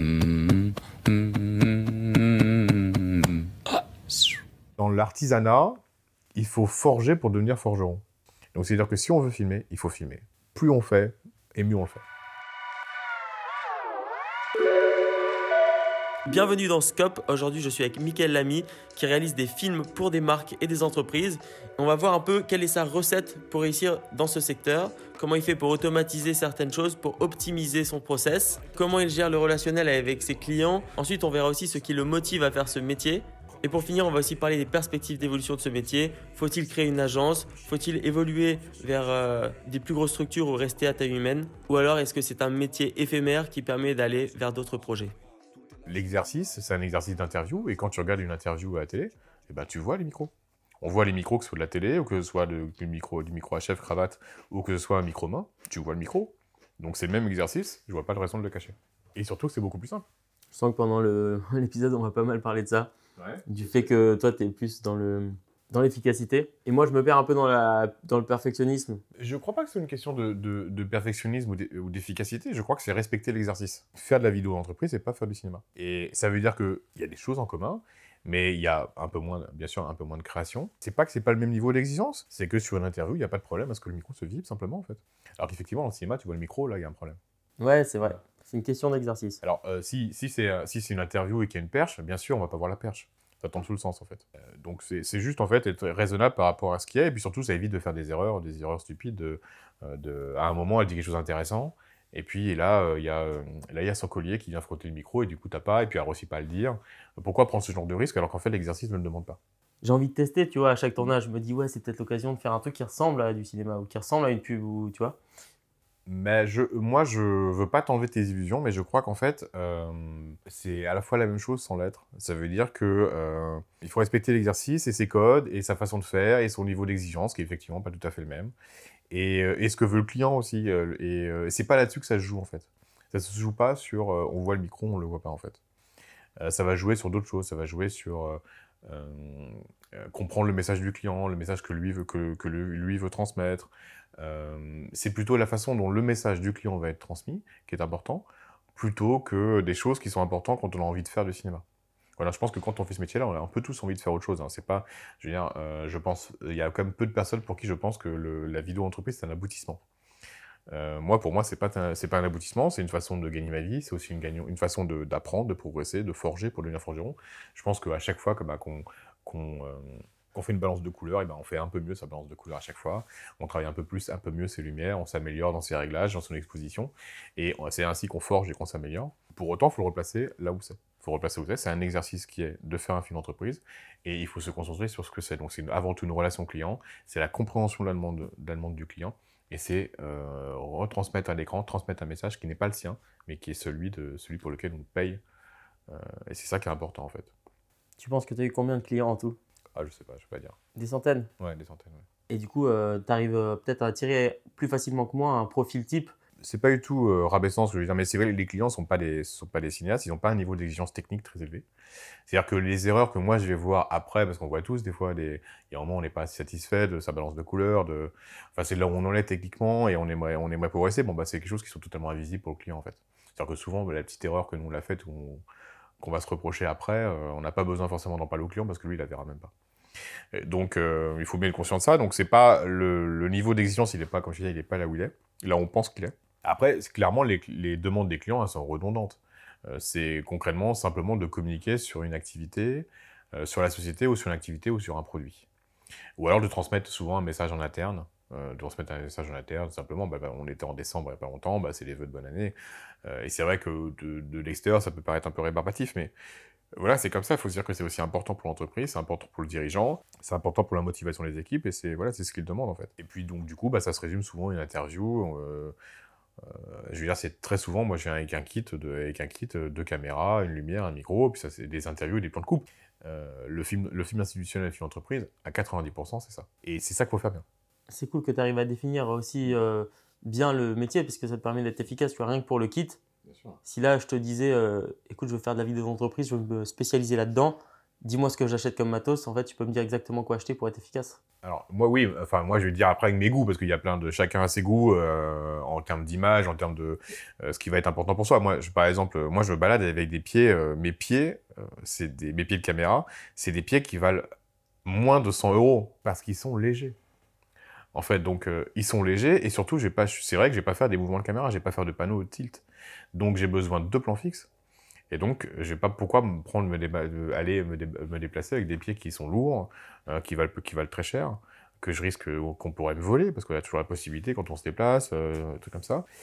Dans l'artisanat, il faut forger pour devenir forgeron. Donc c'est-à-dire que si on veut filmer, il faut filmer. Plus on fait, et mieux on le fait. Bienvenue dans Scope. Aujourd'hui, je suis avec Mickaël Lamy qui réalise des films pour des marques et des entreprises. On va voir un peu quelle est sa recette pour réussir dans ce secteur, comment il fait pour automatiser certaines choses, pour optimiser son process, comment il gère le relationnel avec ses clients. Ensuite, on verra aussi ce qui le motive à faire ce métier. Et pour finir, on va aussi parler des perspectives d'évolution de ce métier. Faut-il créer une agence? Faut-il évoluer vers des plus grosses structures ou rester à taille humaine? Ou alors est-ce que c'est un métier éphémère qui permet d'aller vers d'autres projets? L'exercice, c'est un exercice d'interview, et quand tu regardes une interview à la télé, eh ben, tu vois les micros. On voit les micros, que ce soit de la télé, ou que ce soit du micro à chef, cravate, ou que ce soit un micro main, tu vois le micro. Donc c'est le même exercice, je vois pas de raison de le cacher. Et surtout que c'est beaucoup plus simple. Je sens que pendant l'épisode, on va pas mal parler de ça. Ouais. Du fait que toi, tu es plus dans l'efficacité. Et moi, je me perds un peu dans le perfectionnisme. Je crois pas que c'est une question de perfectionnisme ou d'efficacité, je crois que c'est respecter l'exercice. Faire de la vidéo entreprise, c'est pas faire du cinéma. Et ça veut dire qu'il y a des choses en commun, mais il y a un peu moins, bien sûr, un peu moins de création. C'est pas que c'est pas le même niveau d'exigence, c'est que sur une interview, il n'y a pas de problème à ce que le micro se vibre simplement, en fait. Alors qu'effectivement, dans le cinéma, tu vois le micro, là, il y a un problème. Ouais, c'est vrai. C'est une question d'exercice. Alors, si c'est une interview et qu'il y a une perche, bien sûr, on va pas voir la perche. Ça tombe sous le sens, en fait. Donc, c'est juste, en fait, être raisonnable par rapport à ce qu'il y a, et puis surtout, ça évite de faire des erreurs stupides. À un moment, elle dit quelque chose d'intéressant, et puis là, il y a son collier qui vient frotter le micro, et du coup, t'as pas, et puis elle réussit pas à le dire. Pourquoi prendre ce genre de risque alors qu'en fait, l'exercice ne le demande pas? J'ai envie de tester, tu vois, à chaque tournage. Je me dis, ouais, c'est peut-être l'occasion de faire un truc qui ressemble à du cinéma ou qui ressemble à une pub, ou, tu vois. Mais moi, je veux pas t'enlever tes illusions, mais je crois qu'en fait, c'est à la fois la même chose sans l'être. Ça veut dire que il faut respecter l'exercice et ses codes et sa façon de faire et son niveau d'exigence, qui est effectivement pas tout à fait le même. Et ce que veut le client aussi. C'est pas là-dessus que ça se joue, en fait. Ça se joue pas sur on voit le micro, on le voit pas, en fait. Ça va jouer sur d'autres choses. Ça va jouer sur comprendre le message du client, le message que lui lui veut transmettre. C'est plutôt la façon dont le message du client va être transmis qui est important, plutôt que des choses qui sont importantes quand on a envie de faire du cinéma. Voilà, je pense que quand on fait ce métier-là, on a un peu tous envie de faire autre chose. Hein. C'est pas, je veux dire, je pense, il y a quand même peu de personnes pour qui je pense que la vidéo entreprise c'est un aboutissement. Pour moi, c'est pas un aboutissement, c'est une façon de gagner ma vie, c'est aussi une façon d'apprendre, de progresser, de forger pour devenir forgeron. Je pense qu'à chaque fois qu'on fait une balance de couleurs, et ben on fait un peu mieux sa balance de couleurs à chaque fois. On travaille un peu plus, un peu mieux ses lumières, on s'améliore dans ses réglages, dans son exposition. Et c'est ainsi qu'on forge et qu'on s'améliore. Pour autant, il faut le replacer là où c'est. Il faut replacer où c'est. C'est un exercice qui est de faire un film d'entreprise et il faut se concentrer sur ce que c'est. Donc c'est avant tout une relation client, c'est la compréhension de la demande du client et c'est retransmettre à l'écran, transmettre un message qui n'est pas le sien, mais qui est celui pour lequel on paye. Et c'est ça qui est important en fait. Tu penses que tu as eu combien de clients en tout? Ah, je sais pas, je peux pas dire. Des centaines? Ouais, des centaines, ouais. Et du coup, tu arrives peut-être à attirer plus facilement que moi un profil type. C'est pas du tout rabaissant ce que je veux dire, mais c'est vrai, les clients sont pas des cinéastes, ils n'ont pas un niveau d'exigence technique très élevé. C'est-à-dire que les erreurs que moi je vais voir après, parce qu'on voit tous des fois, il y a un moment on n'est pas satisfait de sa balance de couleurs, enfin c'est là où on en est techniquement et on aimerait progresser, bon bah c'est quelque chose qui sont totalement invisibles pour le client en fait. C'est-à-dire que souvent la petite erreur que nous on l'a faite ou qu'on va se reprocher après, on n'a pas besoin forcément d'en parler au client parce que lui il la verra même pas. Donc il faut bien être conscient de ça, donc c'est pas le niveau d'exigence, il est pas, comme je disais, il est pas là où il est, là où on pense qu'il est. Après, clairement, les demandes des clients, elles sont redondantes. C'est concrètement simplement de communiquer sur une activité, sur la société ou sur une activité ou sur un produit. Ou alors de transmettre souvent un message en interne. Simplement, on était en décembre il n'y a pas longtemps, c'est les vœux de bonne année. Et c'est vrai que de l'extérieur, ça peut paraître un peu rébarbatif, mais voilà, c'est comme ça. Il faut se dire que c'est aussi important pour l'entreprise, c'est important pour le dirigeant, c'est important pour la motivation des équipes, et c'est ce qu'ils demandent en fait. Et puis donc du coup, ça se résume souvent à une interview. Je veux dire, c'est très souvent, moi je viens avec un kit de caméra, une lumière, un micro, puis ça c'est des interviews et des plans de coupe. Le film institutionnel, le film d'entreprise, à 90%, c'est ça. Et c'est ça qu'il faut faire bien. C'est cool que tu arrives à définir aussi bien le métier parce que ça te permet d'être efficace. Tu vois, rien que pour le kit, Bien sûr. si là je te disais, écoute, je veux faire de la vidéo d'entreprise, je veux me spécialiser là-dedans, dis-moi ce que j'achète comme matos, en fait, tu peux me dire exactement quoi acheter pour être efficace. Alors, moi, oui, enfin, moi, je vais dire après avec mes goûts, parce qu'il y a chacun a ses goûts en termes d'image, en termes de ce qui va être important pour soi. Moi, par exemple, moi, je me balade avec des pieds, mes pieds, mes pieds de caméra, c'est des pieds qui valent moins de 100 euros, parce qu'ils sont légers. En fait, donc, ils sont légers, et surtout, c'est vrai que je vais pas faire des mouvements de caméra, je vais pas faire de panneaux tilt. Donc, j'ai besoin de 2 plans fixes. Et donc, je n'ai pas pourquoi aller me déplacer avec des pieds qui sont lourds, qui valent très cher, que je risque qu'on pourrait me voler, parce qu'il y a toujours la possibilité quand on se déplace, un truc comme ça.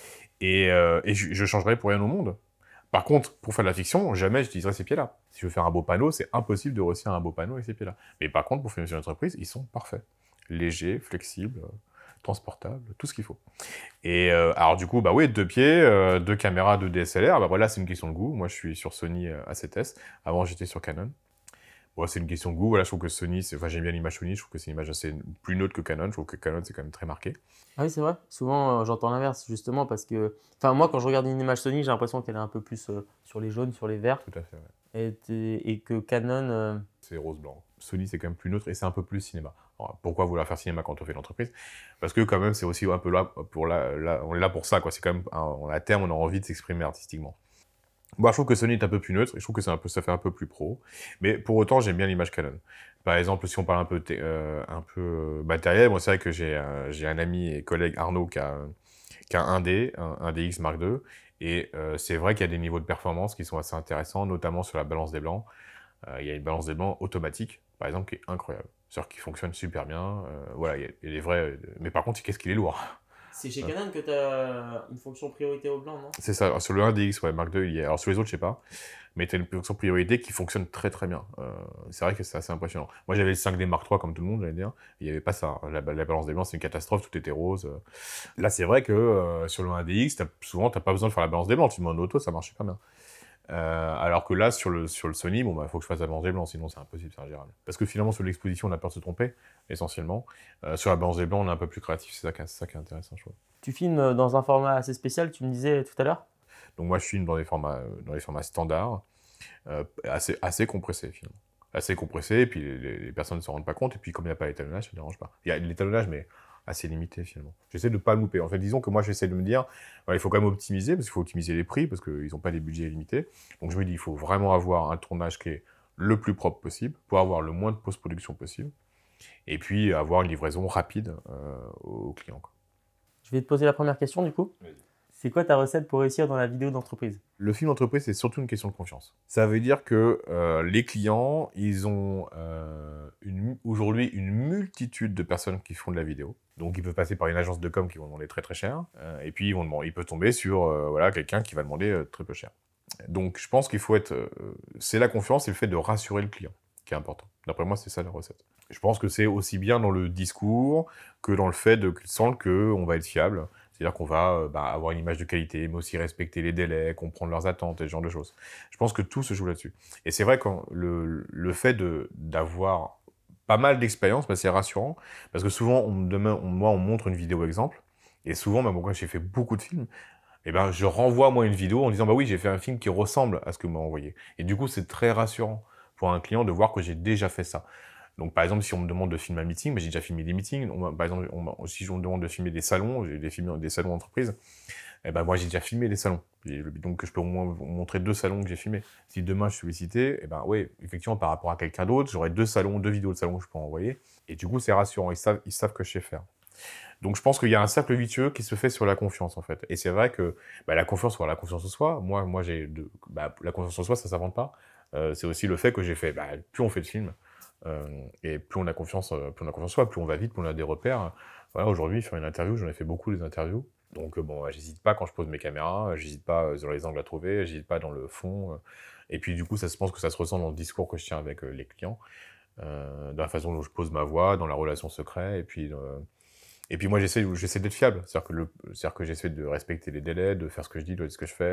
Et je changerai pour rien au monde. Par contre, pour faire de la fiction, jamais j'utiliserai ces pieds-là. Si je veux faire un beau panneau, c'est impossible de réussir un beau panneau avec ces pieds-là. Mais par contre, pour faire une entreprise, ils sont parfaits. Légers, flexibles, transportables, tout ce qu'il faut. Et alors du coup, bah oui, 2 pieds, 2 caméras, 2 DSLR, bah voilà, c'est une question de goût. Moi, je suis sur Sony A7S. Avant, j'étais sur Canon. Bon, c'est une question de goût. Voilà, je trouve que Sony, enfin, j'aime bien l'image Sony. Je trouve que c'est une image assez plus neutre que Canon. Je trouve que Canon, c'est quand même très marqué. Ah oui, c'est vrai. Souvent, j'entends l'inverse, justement, parce que, enfin, moi, quand je regarde une image Sony, j'ai l'impression qu'elle est un peu plus sur les jaunes, sur les verts, Tout à fait, ouais. et que Canon, C'est rose-blanc. Sony, c'est quand même plus neutre et c'est un peu plus cinéma. Alors, pourquoi vouloir faire cinéma quand on fait l'entreprise? Parce que quand même, c'est aussi un peu là on est là pour ça, quoi. C'est quand même, à terme, on a envie de s'exprimer artistiquement. Moi, je trouve que Sony est un peu plus neutre et je trouve que ça fait un peu plus pro. Mais pour autant, j'aime bien l'image Canon. Par exemple, si on parle un peu matériel, moi, c'est vrai que j'ai un ami et collègue Arnaud qui a un DX Mark II. Et c'est vrai qu'il y a des niveaux de performance qui sont assez intéressants, notamment sur la balance des blancs. Il y a une balance des blancs automatique, par exemple, qui est incroyable. C'est-à-dire qui fonctionne super bien. Voilà, il y a des vrais. Mais par contre, qu'est-ce qu'il est lourd. c'est chez Canon que tu as une fonction priorité au blanc, non? C'est ça. Alors, sur le 1DX, ouais, Mark II, il y a. Alors sur les autres, je sais pas. Mais tu as une fonction priorité qui fonctionne très très bien. C'est vrai que c'est assez impressionnant. Moi, j'avais le 5D Mark III, comme tout le monde, j'allais dire. Il n'y avait pas ça. La balance des blancs, c'est une catastrophe, tout était rose. Là, c'est vrai que sur le 1DX, souvent, tu n'as pas besoin de faire la balance des blancs. Tu mets en auto, ça marche pas bien. Alors que là, sur le Sony, bon, bah, faut que je fasse la balance des blancs, sinon c'est impossible, c'est ingérable. Parce que finalement, sur l'exposition, on a peur de se tromper, essentiellement. Sur la balance des blancs, on est un peu plus créatif, c'est ça qui est intéressant, je trouve. Tu filmes dans un format assez spécial, tu me disais tout à l'heure? Donc moi, je filme dans dans les formats standards, assez compressés, finalement. Assez compressés, et puis les personnes ne s'en rendent pas compte, et puis comme il n'y a pas l'étalonnage, ça ne dérange pas. Il y a l'étalonnage, mais assez limité, finalement. J'essaie de ne pas le louper. En fait, disons que moi, j'essaie de me dire, voilà, il faut quand même optimiser, parce qu'il faut optimiser les prix, parce qu'ils n'ont pas des budgets limités. Donc je me dis, il faut vraiment avoir un tournage qui est le plus propre possible, pour avoir le moins de post-production possible, et puis avoir une livraison rapide aux clients, quoi. Je vais te poser la première question, du coup. Vas-y. C'est quoi ta recette pour réussir dans la vidéo d'entreprise? Le film d'entreprise, c'est surtout une question de confiance. Ça veut dire que les clients, ils ont aujourd'hui une multitude de personnes qui font de la vidéo. Donc, ils peuvent passer par une agence de com qui vont demander très très cher. Et puis, ils peuvent tomber sur voilà, quelqu'un qui va demander très peu cher. Donc, je pense qu'il faut être... c'est la confiance et le fait de rassurer le client qui est important. D'après moi, c'est ça la recette. Je pense que c'est aussi bien dans le discours que dans le fait qu'ils sentent qu'on va être fiable. C'est-à-dire qu'on va avoir une image de qualité, mais aussi respecter les délais, comprendre leurs attentes et ce genre de choses. Je pense que tout se joue là-dessus. Et c'est vrai que le fait d'avoir pas mal d'expérience, bah, c'est rassurant, parce que souvent, moi, on montre une vidéo exemple, et souvent, même quand j'ai fait beaucoup de films, et ben, je renvoie moi une vidéo en disant bah oui, j'ai fait un film qui ressemble à ce que m'a envoyé. Et du coup, c'est très rassurant pour un client de voir que j'ai déjà fait ça. Donc, par exemple, si on me demande de filmer un meeting, mais j'ai déjà filmé des meetings. Par exemple, si on me demande de filmer des salons, j'ai filmé des salons d'entreprise, eh ben, moi, j'ai déjà filmé des salons. Donc, je peux au moins vous montrer 2 salons que j'ai filmés. Si demain, je suis sollicité, eh ben, oui, effectivement, par rapport à quelqu'un d'autre, j'aurai 2 salons, 2 vidéos de salons que je peux envoyer. Et du coup, c'est rassurant. Ils savent que je sais faire. Donc, je pense qu'il y a un cercle vicieux qui se fait sur la confiance, en fait. Et c'est vrai que la confiance, la confiance en soi, moi la confiance en soi, ça ne s'invente pas. C'est aussi le fait que j'ai fait, plus on fait de films, et plus on a confiance en soi, plus on va vite, plus on a des repères. Voilà, aujourd'hui, faire une interview, j'en ai fait beaucoup des interviews. Donc bon, j'hésite pas quand je pose mes caméras, j'hésite pas dans les angles à trouver, j'hésite pas dans le fond. Et puis du coup, je pense que ça se ressent dans le discours que je tiens avec les clients, dans la façon dont je pose ma voix, dans la relation secrète, et puis moi, j'essaie d'être fiable. C'est-à-dire que j'essaie de respecter les délais, de faire ce que je dis, de ce que je fais,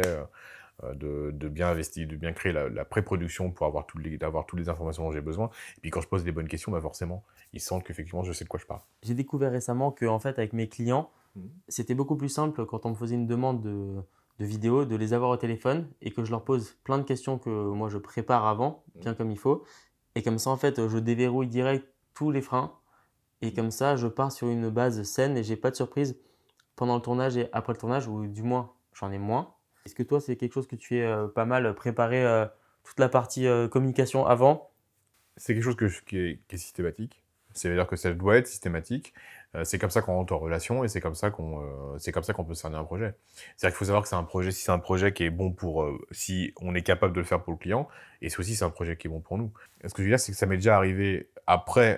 de bien investir, de bien créer la pré-production pour avoir toutes les informations dont j'ai besoin. Et puis quand je pose les bonnes questions, forcément, ils sentent qu'effectivement, je sais de quoi je parle. J'ai découvert récemment que, en fait, avec mes clients, c'était beaucoup plus simple quand on me faisait une demande de vidéo, de les avoir au téléphone et que je leur pose plein de questions que moi je prépare avant, bien comme il faut. Et comme ça, en fait, je déverrouille direct tous les freins. Et comme ça, je pars sur une base saine et j'ai pas de surprise pendant le tournage et après le tournage, ou du moins, j'en ai moins. Est-ce que toi, c'est quelque chose que tu fais pas mal préparer toute la partie communication avant? C'est quelque chose qui est systématique. C'est-à-dire que ça doit être systématique. C'est comme ça qu'on rentre en relation et c'est comme ça qu'on peut cerner un projet. C'est-à-dire qu'il faut savoir que c'est un projet, si c'est un projet qui est bon pour, si on est capable de le faire pour le client, et c'est aussi c'est un projet qui est bon pour nous. Ce que je veux dire, c'est que ça m'est déjà arrivé après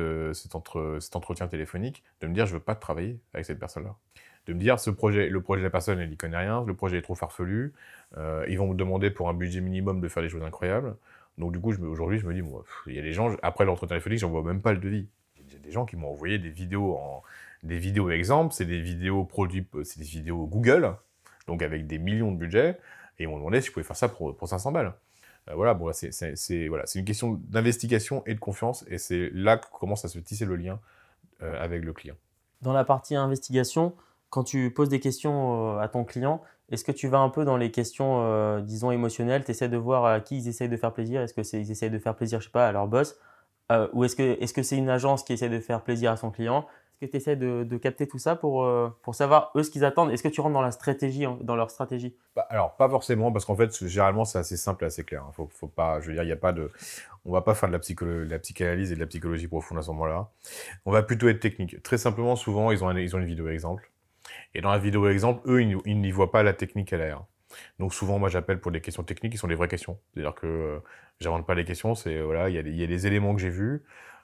cet entretien téléphonique de me dire je veux pas travailler avec cette personne-là. De me dire le projet de la personne, elle n'y connaît rien, le projet est trop farfelu, ils vont me demander pour un budget minimum de faire des choses incroyables. Donc du coup, aujourd'hui, je me dis, bon, il y a des gens, après l'entretien téléphonique, j'envoie même pas le devis. Il y a des gens qui m'ont envoyé des vidéos exemples, c'est des vidéos produits, c'est des vidéos Google, donc avec des millions de budget, et ils m'ont demandé si je pouvais faire ça pour 500 balles. Voilà, bon, voilà, c'est une question d'investigation et de confiance, et c'est là que commence à se tisser le lien avec le client. Dans la partie investigation, quand tu poses des questions à ton client, est-ce que tu vas un peu dans les questions, disons, émotionnelles? Tu essaies de voir à qui ils essayent de faire plaisir. Est-ce que ils essayent de faire plaisir, je sais pas, à leur boss? Ou est-ce que c'est une agence qui essaie de faire plaisir à son client? Est-ce que tu essaies de capter tout ça pour savoir eux ce qu'ils attendent? Est-ce que tu rentres dans la stratégie, dans leur stratégie? Bah, alors, pas forcément, parce qu'en fait, généralement, c'est assez simple et assez clair. Hein. Faut pas, je veux dire, il y a pas de, on va pas faire de la psychanalyse et de la psychologie profonde à ce moment-là. On va plutôt être technique. Très simplement, souvent, ils ont une vidéo exemple. Et dans la vidéo exemple, eux, ils n'y voient pas la technique à l'air. Donc souvent, moi, j'appelle pour des questions techniques qui sont des vraies questions. C'est-à-dire que j'invente pas les questions, c'est voilà, il y a des éléments que j'ai vus.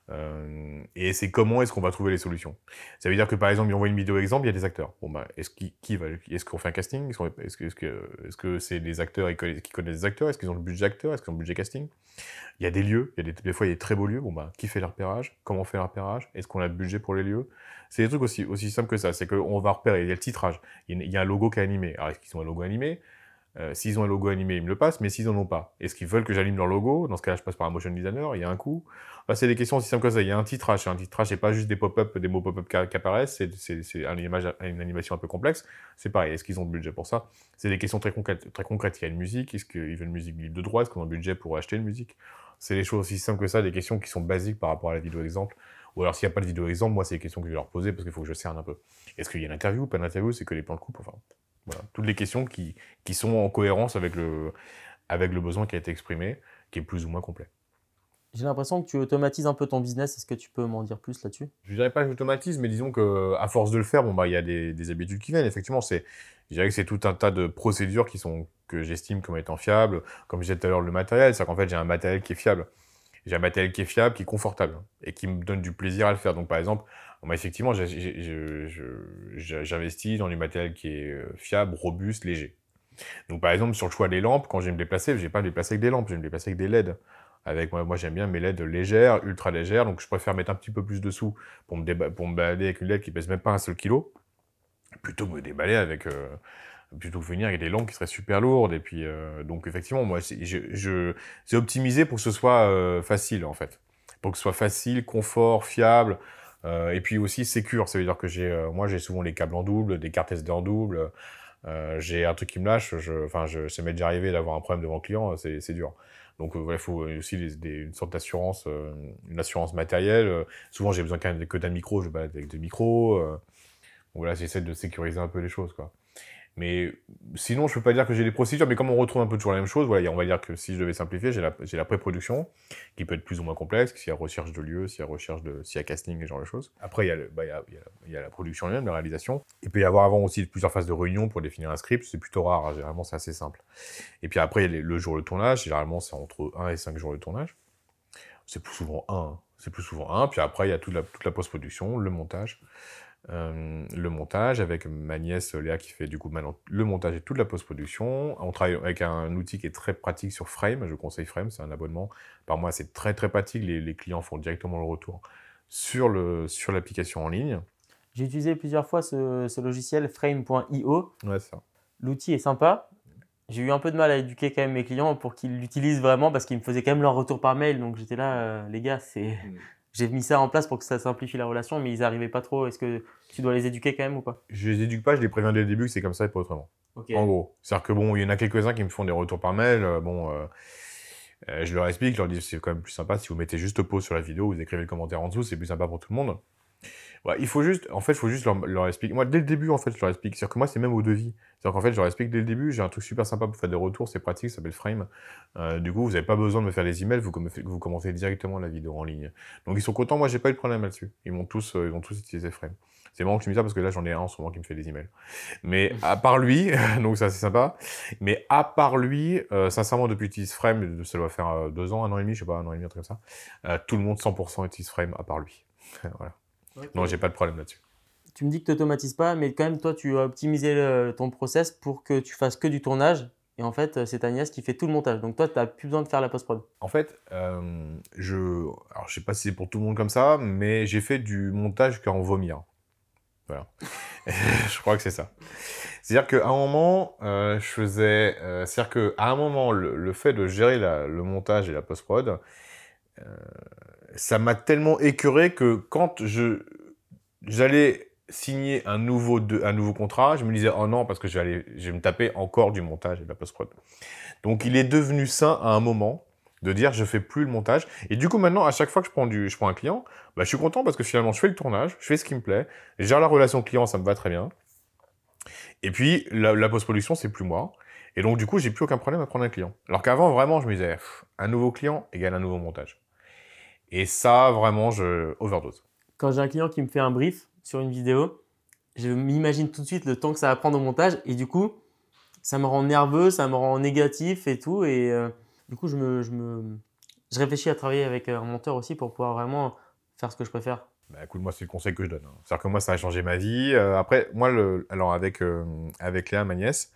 Et c'est comment est-ce qu'on va trouver les solutions. Ça veut dire que par exemple, ils envoient une vidéo exemple, il y a des acteurs. Bon bah, est-ce qu'on fait un casting? Est-ce que c'est des acteurs qui connaissent des acteurs? Est-ce qu'ils ont le budget acteur? Est-ce qu'ils ont le budget casting? Il y a des lieux, des fois il y a des très beaux lieux. Bon bah, qui fait le repérage? Comment on fait le repérage? Est-ce qu'on a le budget pour les lieux? C'est des trucs aussi simples que ça. C'est qu'on va repérer. Il y a le titrage. Il y a un logo qui est animé. Alors est-ce qu'ils ont un logo animé? S'ils ont un logo animé, ils me le passent, mais s'ils en ont pas, est-ce qu'ils veulent que j'anime leur logo? Dans ce cas-là, je passe par un motion designer, il y a un coût. Enfin, c'est des questions aussi simples que ça. Il y a un titrage. Un titrage, c'est pas juste des pop-up, des mots pop-up qui apparaissent, c'est une animation un peu complexe. C'est pareil, est-ce qu'ils ont le budget pour ça? C'est des questions très concrètes, très concrètes. Il y a une musique, est-ce qu'ils veulent une musique libre de droit? Est-ce qu'ils ont le budget pour acheter une musique? C'est des choses aussi simples que ça, des questions qui sont basiques par rapport à la vidéo exemple. Ou alors, s'il n'y a pas de vidéo exemple, moi, c'est des questions que je vais leur poser parce qu'il faut que je cerne un peu. Est-ce qu'il y a une interview ou pas d'interview? C'est que les plans de coupe, enfin. Voilà. Toutes les questions qui sont en cohérence avec le besoin qui a été exprimé, qui est plus ou moins complet. J'ai l'impression que tu automatises un peu ton business. Est-ce que tu peux m'en dire plus là-dessus? Je dirais pas que j'automatise, mais disons que à force de le faire, bon bah il y a des habitudes qui viennent. Effectivement, je dirais que c'est tout un tas de procédures que j'estime comme étant fiables. Comme je disais tout à l'heure, le matériel, c'est qu'en fait j'ai un matériel qui est fiable. J'ai un matériel qui est fiable, qui est confortable et qui me donne du plaisir à le faire. Donc par exemple, moi effectivement, j'investis dans du matériel qui est fiable, robuste, léger. Donc par exemple, sur le choix des lampes, quand je vais me déplacer, je vais pas me déplacer avec des lampes, je vais me déplacer avec des LED. Moi j'aime bien mes LED légères, ultra légères, donc je préfère mettre un petit peu plus de sous pour me balader avec une LED qui pèse même pas un seul kilo, plutôt que me déballer plutôt que venir avec des lampes qui seraient super lourdes. Et puis donc effectivement, moi c'est optimisé pour que ce soit facile en fait, pour que ce soit facile, confort, fiable. Et puis aussi sécure, ça veut dire que moi j'ai souvent les câbles en double, des cartes SD en double. J'ai un truc qui me lâche, ça m'est déjà arrivé d'avoir un problème devant le client, c'est dur. Donc voilà, il faut aussi une sorte d'assurance, une assurance matérielle. Souvent j'ai besoin que d'un micro, je balade avec deux micros. Donc voilà, j'essaie de sécuriser un peu les choses, quoi. Mais sinon, je peux pas dire que j'ai des procédures, mais comme on retrouve un peu toujours la même chose, voilà, on va dire que si je devais simplifier, j'ai la pré-production, qui peut être plus ou moins complexe, s'il y a recherche de lieu, s'il y a casting, et ce genre de choses. Après, il y a la production elle-même, la réalisation. Il peut y avoir avant aussi plusieurs phases de réunion pour définir un script, c'est plutôt rare, hein, généralement c'est assez simple. Et puis après, il y a le jour de tournage, généralement c'est entre 1 et 5 jours de tournage. C'est plus souvent 1, hein. C'est plus souvent 1, puis après il y a toute la post-production, le montage. Le montage avec ma nièce Léa qui fait du coup maintenant le montage et toute la post-production. On travaille avec un outil qui est très pratique sur Frame, je conseille Frame, c'est un abonnement. Par mois, c'est très très pratique, les clients font directement le retour sur l'application en ligne. J'ai utilisé plusieurs fois ce logiciel frame.io. Ouais, c'est ça. L'outil est sympa. J'ai eu un peu de mal à éduquer quand même mes clients pour qu'ils l'utilisent vraiment parce qu'ils me faisaient quand même leur retour par mail. Donc j'étais là, les gars, j'ai mis ça en place pour que ça simplifie la relation, mais ils n'arrivaient pas trop. Est-ce que tu dois les éduquer quand même ou pas? Je les éduque pas, je les préviens dès le début que c'est comme ça et pas autrement. Ok. En gros. C'est-à-dire que bon, il y en a quelques-uns qui me font des retours par mail. Je leur explique, je leur dis c'est quand même plus sympa si vous mettez juste pause sur la vidéo, vous écrivez le commentaire en dessous, c'est plus sympa pour tout le monde. Ouais, il faut juste, en fait, il faut juste leur expliquer. Moi, dès le début, en fait, je leur explique. C'est-à-dire que moi, c'est même au devis. C'est-à-dire qu'en fait, je leur explique dès le début, j'ai un truc super sympa pour faire des retours, c'est pratique, ça s'appelle Frame. Du coup, vous n'avez pas besoin de me faire des emails, vous commentez directement la vidéo en ligne. Donc, ils sont contents, moi, j'ai pas eu de problème là-dessus. Ils ont tous utilisé Frame. C'est marrant que tu me dis ça parce que là, j'en ai un en ce moment qui me fait des emails. Mais à part lui, donc ça, c'est sympa. Mais à part lui, sincèrement, depuis que j'utilise Frame, ça doit faire 2 ans, 1 an et demi, je sais pas, 1 an et demi, un truc comme ça. Tout le monde, 100% utilise Frame à part lui. Voilà. Ok. Non, j'ai pas de problème là-dessus. Tu me dis que tu n'automatises pas, mais quand même, toi, tu as optimisé ton process pour que tu fasses que du tournage. Et en fait, c'est ta nièce qui fait tout le montage. Donc toi, tu n'as plus besoin de faire la post-prod. En fait, alors je sais pas si c'est pour tout le monde comme ça, mais j'ai fait du montage qu'en vomir. Voilà. Je crois que c'est ça. C'est-à-dire qu'à un moment, c'est-à-dire qu'à un moment, le fait de gérer le montage et la post-prod, ça m'a tellement écœuré que quand j'allais signer un nouveau contrat, je me disais, oh non, parce que je vais me taper encore du montage et de la post-prod. Donc, il est devenu sain à un moment de dire, je fais plus le montage. Et du coup, maintenant, à chaque fois que je prends un client, bah, je suis content parce que finalement, je fais le tournage, je fais ce qui me plaît, je gère la relation client, ça me va très bien. Et puis, la post-production, c'est plus moi. Et donc, du coup, j'ai plus aucun problème à prendre un client. Alors qu'avant, vraiment, je me disais, un nouveau client égale un nouveau montage. Et ça, vraiment, je overdose. Quand j'ai un client qui me fait un brief sur une vidéo, je m'imagine tout de suite le temps que ça va prendre au montage. Et du coup, ça me rend nerveux, ça me rend négatif et tout. Et du coup, je réfléchis à travailler avec un monteur aussi pour pouvoir vraiment faire ce que je préfère. Bah, écoute, moi, c'est le conseil que je donne. C'est-à-dire que moi, ça a changé ma vie. Après, moi, alors avec Léa, ma nièce,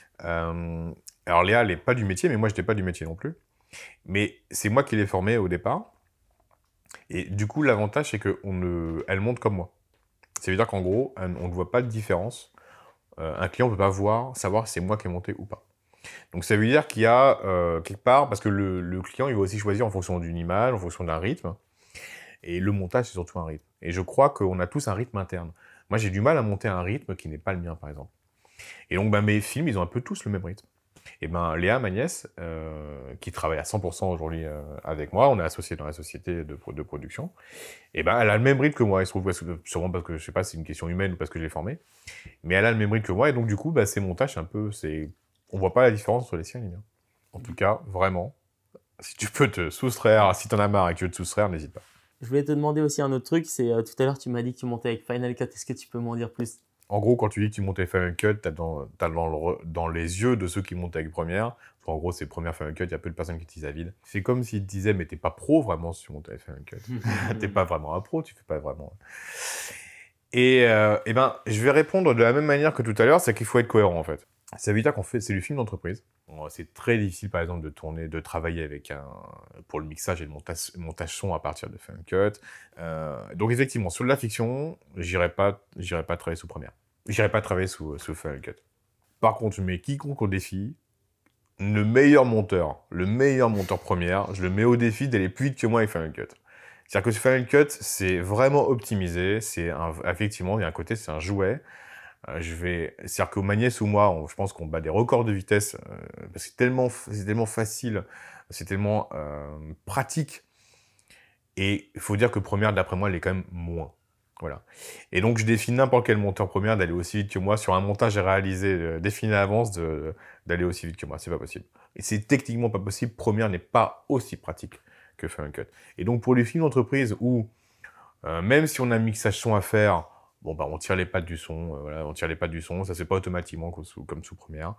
alors Léa, elle n'est pas du métier, mais moi, je n'étais pas du métier non plus. Mais c'est moi qui l'ai formée au départ. Et du coup, l'avantage, c'est qu'elle monte comme moi. Ça veut dire qu'en gros, on ne voit pas de différence. Un client ne peut pas savoir si c'est moi qui ai monté ou pas. Donc ça veut dire qu'il y a quelque part, parce que le client, il va aussi choisir en fonction d'une image, en fonction d'un rythme. Et le montage, c'est surtout un rythme. Et je crois qu'on a tous un rythme interne. Moi, j'ai du mal à monter un rythme qui n'est pas le mien, par exemple. Et donc, mes films, ils ont un peu tous le même rythme. Et Léa, ma nièce, qui travaille à 100% aujourd'hui avec moi, on est associés dans la société de production, et elle a le même rythme que moi. Il se trouve, sûrement parce que, je sais pas, c'est une question humaine ou parce que je l'ai formée, mais elle a le même rythme que moi, et donc du coup, ces montages, on voit pas la différence entre les siens et les miens. En tout cas, vraiment, si tu peux te soustraire, si t'en as marre et que tu veux te soustraire, n'hésite pas. Je voulais te demander aussi un autre truc. C'est tout à l'heure, tu m'as dit que tu montais avec Final Cut. Est-ce que tu peux m'en dire plus? En gros, quand tu dis que tu montes avec Final Cut, t'as dans les yeux de ceux qui montent avec Premiere. En gros, c'est Premiere Final Cut, il y a peu de personnes qui utilisent Avid. C'est comme s'ils te disaient, mais t'es pas pro vraiment si tu montes avec Final Cut. T'es pas vraiment un pro, tu fais pas vraiment. Et je vais répondre de la même manière que tout à l'heure, c'est qu'il faut être cohérent en fait. Ça veut dire c'est du film d'entreprise. C'est très difficile par exemple de travailler pour le mixage et le montage son à partir de Final Cut. Donc effectivement, sur de la fiction, j'irai pas travailler sous Premiere. J'irai pas travailler sous Final Cut. Par contre, je mets quiconque au défi, le meilleur monteur Premiere, je le mets au défi d'aller plus vite que moi avec Final Cut. C'est-à-dire que ce Final Cut, c'est vraiment optimisé. Effectivement, il y a un côté, c'est un jouet. C'est-à-dire que ma nièce ou moi, je pense qu'on bat des records de vitesse. Parce que c'est tellement facile, c'est tellement pratique. Et il faut dire que Premiere, d'après moi, elle est quand même moins. Voilà. Et donc, je défie n'importe quel monteur Premiere d'aller aussi vite que moi. Sur un montage réalisé, défini à l'avance, d'aller aussi vite que moi. C'est pas possible. Et c'est techniquement pas possible. Premiere n'est pas aussi pratique que Final Cut. Et donc, pour les films d'entreprise où, même si on a un mixage son à faire, on tire les pattes du son, on tire les pattes du son, ça se fait pas automatiquement comme sous Premiere.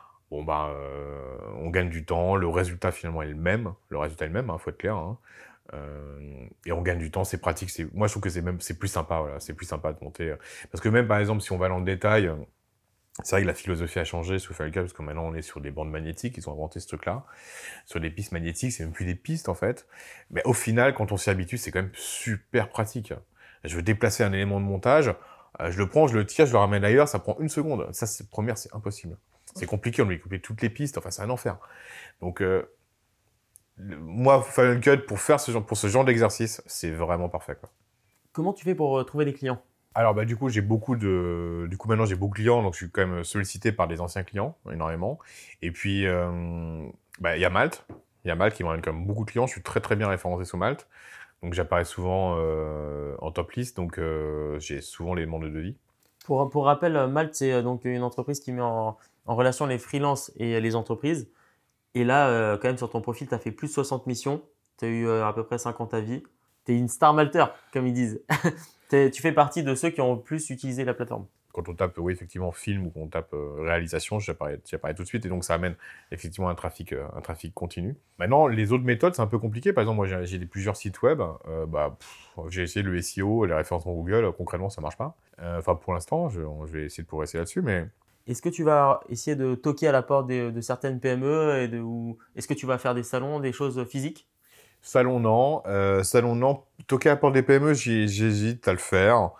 On gagne du temps, le résultat finalement est le même. Le résultat est le même, faut être clair. Et on gagne du temps, c'est pratique. Moi, je trouve que c'est plus sympa, voilà. C'est plus sympa de monter. Parce que même, par exemple, si on va dans le détail, c'est vrai que la philosophie a changé sous Final Cut, parce que maintenant, on est sur des bandes magnétiques, ils ont inventé ce truc-là. Sur des pistes magnétiques, c'est même plus des pistes, en fait. Mais au final, quand on s'y habitue, c'est quand même super pratique. Je veux déplacer un élément de montage, je le prends, je le tire, je le ramène ailleurs, ça prend 1 seconde. Ça, Premiere, c'est impossible. C'est compliqué, on doit couper toutes les pistes, enfin, c'est un enfer. Donc, moi, Final Cut, pour ce genre d'exercice, c'est vraiment parfait, quoi. Comment tu fais pour trouver des clients? Alors, du coup, maintenant, j'ai beaucoup de clients, donc je suis quand même sollicité par des anciens clients, énormément. Et puis, il y a Malte. Il y a Malte qui m'emmène quand même beaucoup de clients. Je suis très très bien référencé sur Malte. Donc j'apparais souvent en top list. Donc j'ai souvent les demandes de devis. Pour rappel, Malte, c'est donc une entreprise qui met en relation les freelances et les entreprises. Et là, quand même, sur ton profil, tu as fait plus de 60 missions. Tu as eu à peu près 50 avis. Tu es une star malteur, comme ils disent. Tu fais partie de ceux qui ont le plus utilisé la plateforme. Quand on tape, oui, effectivement, film ou qu'on tape réalisation, j'apparais tout de suite. Et donc, ça amène effectivement un trafic continu. Maintenant, les autres méthodes, c'est un peu compliqué. Par exemple, moi, j'ai plusieurs sites web. J'ai essayé le SEO, les référencements Google. Concrètement, ça marche pas. Enfin, pour l'instant, je vais essayer de progresser là-dessus. Mais Est-ce que tu vas essayer de toquer à la porte de certaines PME ou est-ce que tu vas faire des salons, des choses physiques? salon, non. Salon, non. Toquer à la porte des PME, j'hésite à le faire.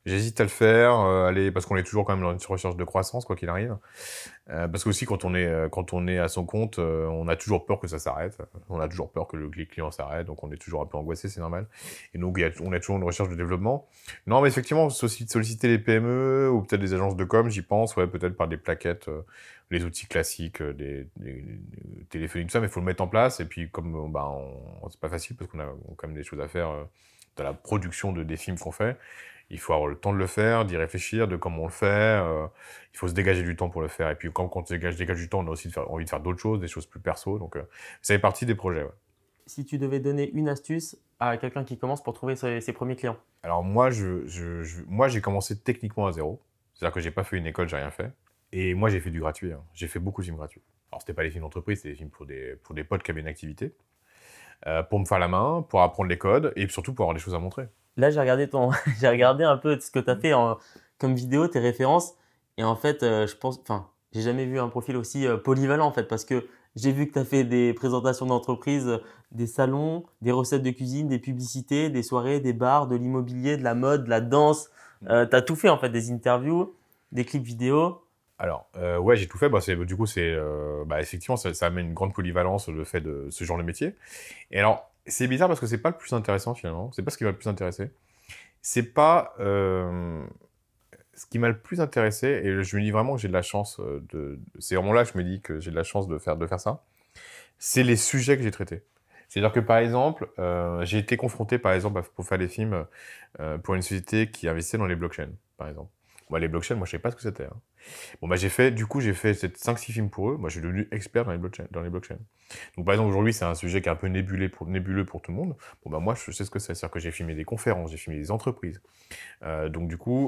Allez, parce qu'on est toujours quand même dans une recherche de croissance, quoi qu'il arrive. Parce qu'aussi, quand on est à son compte, on a toujours peur que ça s'arrête. On a toujours peur que les clients s'arrêtent, donc on est toujours un peu angoissé, c'est normal. Et donc, on a toujours une recherche de développement. Non, mais effectivement, solliciter les PME ou peut-être des agences de com, j'y pense, ouais, peut-être par des plaquettes, les outils classiques, des téléphoniques, tout ça, mais il faut le mettre en place. Et puis, comme c'est pas facile parce qu'on a quand même des choses à faire dans la production des films qu'on fait. Il faut avoir le temps de le faire, d'y réfléchir, de comment on le fait. Il faut se dégager du temps pour le faire. Et puis, quand on se dégage du temps, on a aussi envie de faire d'autres choses, des choses plus perso. Donc, ça fait partie des projets. Ouais. Si tu devais donner une astuce à quelqu'un qui commence pour trouver ses premiers clients? Alors, moi, moi, j'ai commencé techniquement à zéro. C'est-à-dire que j'ai pas fait une école, j'ai rien fait. Et moi, j'ai fait du gratuit. Hein. J'ai fait beaucoup de films gratuits. Alors, c'était pas des films d'entreprise, c'était des films pour des potes qui avaient une activité. Pour me faire la main, pour apprendre les codes et surtout pour avoir des choses à montrer. Là, j'ai regardé j'ai regardé un peu ce que tu as fait comme vidéo, tes références. Et en fait, j'ai jamais vu un profil aussi polyvalent en fait, parce que j'ai vu que tu as fait des présentations d'entreprise, des salons, des recettes de cuisine, des publicités, des soirées, des bars, de l'immobilier, de la mode, de la danse. Tu as tout fait en fait, des interviews, des clips vidéo. Alors, ouais, j'ai tout fait. Du coup, effectivement, ça amène une grande polyvalence le fait de ce genre de métier. Et alors, c'est bizarre parce que c'est pas le plus intéressant finalement. C'est pas ce qui m'a le plus intéressé. C'est pas ce qui m'a le plus intéressé. Et je me dis vraiment que j'ai de la chance C'est vraiment là que je me dis que j'ai de la chance de faire ça. C'est les sujets que j'ai traités. C'est-à-dire que par exemple, j'ai été confronté par exemple pour faire des films pour une société qui investissait dans les blockchains, par exemple. Moi, les blockchains, moi, je savais pas ce que c'était. Hein. Bon, j'ai fait 5-6 films pour eux. Moi, je suis devenu expert dans les blockchains. Donc, par exemple, aujourd'hui, c'est un sujet qui est un peu nébuleux pour tout le monde. Bon, moi, je sais ce que c'est. C'est-à-dire que j'ai filmé des conférences, j'ai filmé des entreprises. Donc,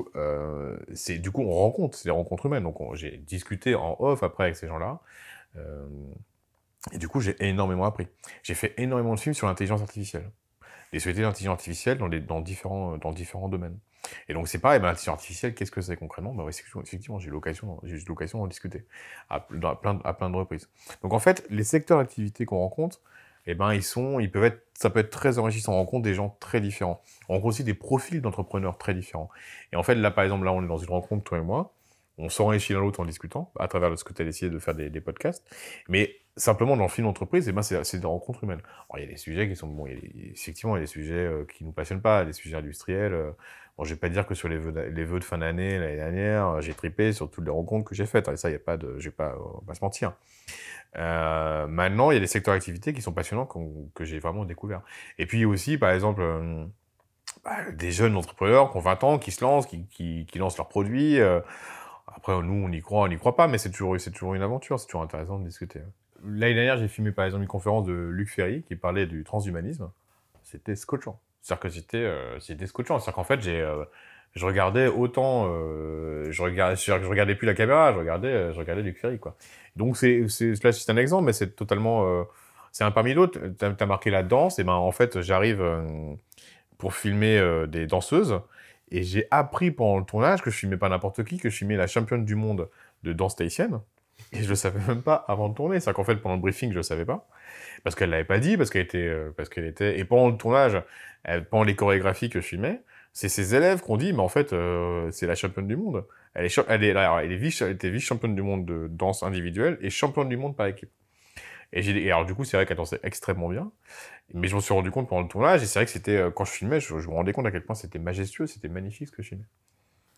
on rencontre, c'est des rencontres humaines. Donc, j'ai discuté en off après avec ces gens-là. Et du coup, j'ai énormément appris. J'ai fait énormément de films sur l'intelligence artificielle. Des sociétés d'intelligence artificielle dans différents domaines. Et donc, c'est pareil, l'intelligence artificielle, qu'est-ce que c'est concrètement? Effectivement, j'ai eu l'occasion d'en discuter à plein de reprises. Donc, en fait, les secteurs d'activité qu'on rencontre, ça peut être très enrichissant. On rencontre des gens très différents. On rencontre aussi des profils d'entrepreneurs très différents. Et en fait, là, par exemple, on est dans une rencontre, toi et moi. On s'enrichit l'un l'autre en discutant, à travers ce que tu as essayé de faire des podcasts. Mais simplement, dans le film d'entreprise, c'est des rencontres humaines. Alors, il y a des sujets qui sont... Bon, effectivement, il y a des sujets qui ne nous passionnent pas, des sujets industriels. Bon, je vais pas dire que sur les vœux de fin d'année, l'année dernière, j'ai tripé sur toutes les rencontres que j'ai faites. Et ça, il y a pas de... on va pas se mentir. Maintenant, il y a des secteurs d'activité qui sont passionnants, que j'ai vraiment découvert. Et puis aussi, par exemple... des jeunes entrepreneurs qui ont 20 ans, qui se lancent, qui lancent leurs produits. Après, nous, on n'y croit pas, mais c'est toujours une aventure, c'est toujours intéressant de discuter. L'année dernière, j'ai filmé par exemple une conférence de Luc Ferry qui parlait du transhumanisme. C'était scotchant. C'est-à-dire que c'était scotchant. C'est-à-dire qu'en fait, je regardais autant, je regardais plus la caméra, je regardais Luc Ferry, quoi. Donc là, c'est un exemple, mais c'est totalement, c'est un parmi d'autres. T'as marqué la danse, et ben en fait, j'arrive pour filmer des danseuses. Et j'ai appris pendant le tournage que je filmais pas n'importe qui, que je filmais la championne du monde de danse tahitienne. Et je le savais même pas avant de tourner. C'est-à-dire qu'en fait, pendant le briefing, je le savais pas. Parce qu'elle l'avait pas dit, parce qu'elle était... Et pendant le tournage, pendant les chorégraphies que je filmais, c'est ses élèves qui ont dit, mais en fait, c'est la championne du monde. Elle était vice-championne du monde de danse individuelle et championne du monde par équipe. Et alors, du coup, c'est vrai qu'elle dansait extrêmement bien. Mais je me suis rendu compte pendant le tournage, et c'est vrai que quand je filmais, je me rendais compte à quel point c'était majestueux, c'était magnifique ce que je filmais.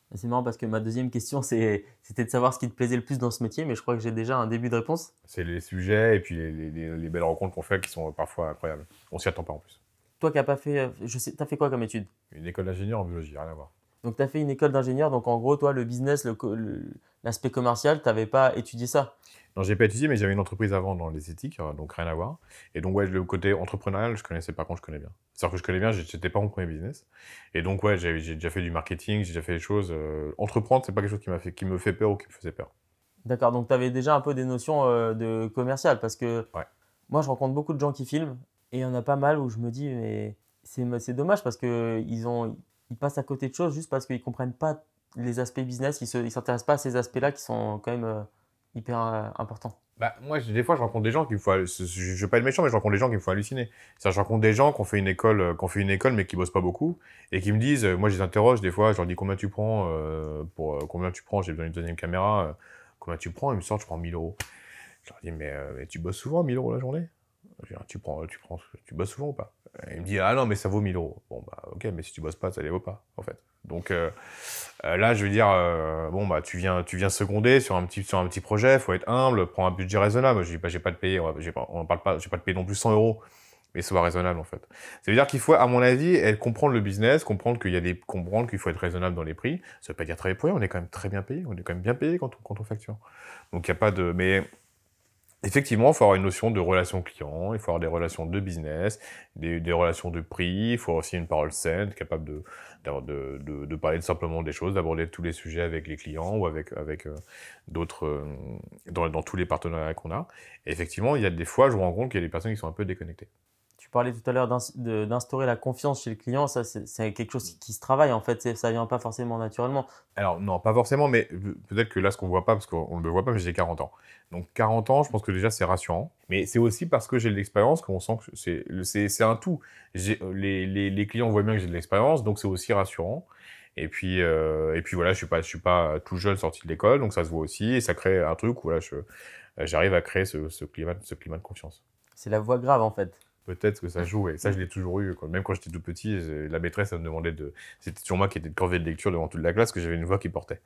C'est marrant parce que ma deuxième question, c'était de savoir ce qui te plaisait le plus dans ce métier, mais je crois que j'ai déjà un début de réponse. C'est les sujets et puis les belles rencontres qu'on fait qui sont parfois incroyables. On s'y attend pas en plus. Toi qui n'as pas fait, je sais, tu as fait quoi comme étude? Une école d'ingénieur en biologie, rien à voir. Donc tu as fait une école d'ingénieur, donc en gros, toi, le business, l'aspect commercial, tu n'avais pas étudié ça. Non, j'ai pas étudié, mais j'avais une entreprise avant dans les éthiques, donc rien à voir. Et donc, ouais, le côté entrepreneurial, je connaissais pas, contre, je connais bien. C'est-à-dire que je connais bien, c'était pas mon premier business. Et donc, ouais, j'ai déjà fait du marketing, j'ai déjà fait des choses. Entreprendre, c'est pas quelque chose qui me fait peur ou qui me faisait peur. D'accord, donc tu avais déjà un peu des notions de commercial, parce que Ouais. moi, je rencontre beaucoup de gens qui filment, et il y en a pas mal où je me dis, mais c'est dommage parce qu'ils passent à côté de choses juste parce qu'ils comprennent pas les aspects business, ils s'intéressent pas à ces aspects-là qui sont quand même hyper importants. Bah, moi, des fois, je rencontre des gens qui me font. Je vais pas être méchant, mais je rencontre des gens qui me font halluciner. C'est-à-dire, je rencontre des gens qui ont fait une école, mais qui bossent pas beaucoup, et qui me disent, moi, je les interroge des fois, je leur dis combien tu prends combien tu prends, j'ai besoin d'une deuxième caméra, combien tu prends, ils me sortent, je prends 1000 euros. Je leur dis, mais tu bosses souvent 1000 euros la journée? Je dis, ah, tu bosses souvent ou pas? Il me dit, ah non, mais ça vaut 1000 euros. Bon, bah, ok, mais si tu bosses pas, ça les vaut pas, en fait. Donc, là, je veux dire, bon, bah, tu viens seconder sur un petit projet, faut être humble, prends un budget raisonnable. Je dis, bah, j'ai pas de payer, on parle pas, j'ai pas de payer non plus 100 euros, mais soit raisonnable, en fait. Ça veut dire qu'il faut, à mon avis, comprendre le business, comprendre qu'il faut être raisonnable dans les prix. Ça veut pas dire travailler pour rien, on est quand même très bien payé, on est quand même bien payé quand on facture. Donc, il y a pas de, mais, effectivement, il faut avoir une notion de relation client, il faut avoir des relations de business, des relations de prix, il faut aussi une parole saine, capable de parler simplement des choses, d'aborder tous les sujets avec les clients ou avec d'autres, dans tous les partenariats qu'on a. Et effectivement, il y a des fois, je me rends compte qu'il y a des personnes qui sont un peu déconnectées. Tu parlais tout à l'heure d'instaurer la confiance chez le client, ça c'est quelque chose qui se travaille en fait, ça vient pas forcément naturellement. Alors, non, pas forcément, mais peut-être que là, ce qu'on voit pas, parce qu'on ne le voit pas, mais j'ai 40 ans. Donc, 40 ans, je pense que déjà, c'est rassurant. Mais c'est aussi parce que j'ai de l'expérience qu'on sent que c'est un tout. Les clients voient bien que j'ai de l'expérience, donc c'est aussi rassurant. Et puis voilà, je suis pas tout jeune sorti de l'école, donc ça se voit aussi, et ça crée un truc où voilà, j'arrive à créer ce climat de confiance. C'est la voix grave en fait. Peut-être que ça joue, et ça, je l'ai toujours eu, quoi. Même quand j'étais tout petit, la maîtresse, elle me demandait de. C'était toujours moi qui étais de corvée de lecture devant toute la classe, que j'avais une voix qui portait.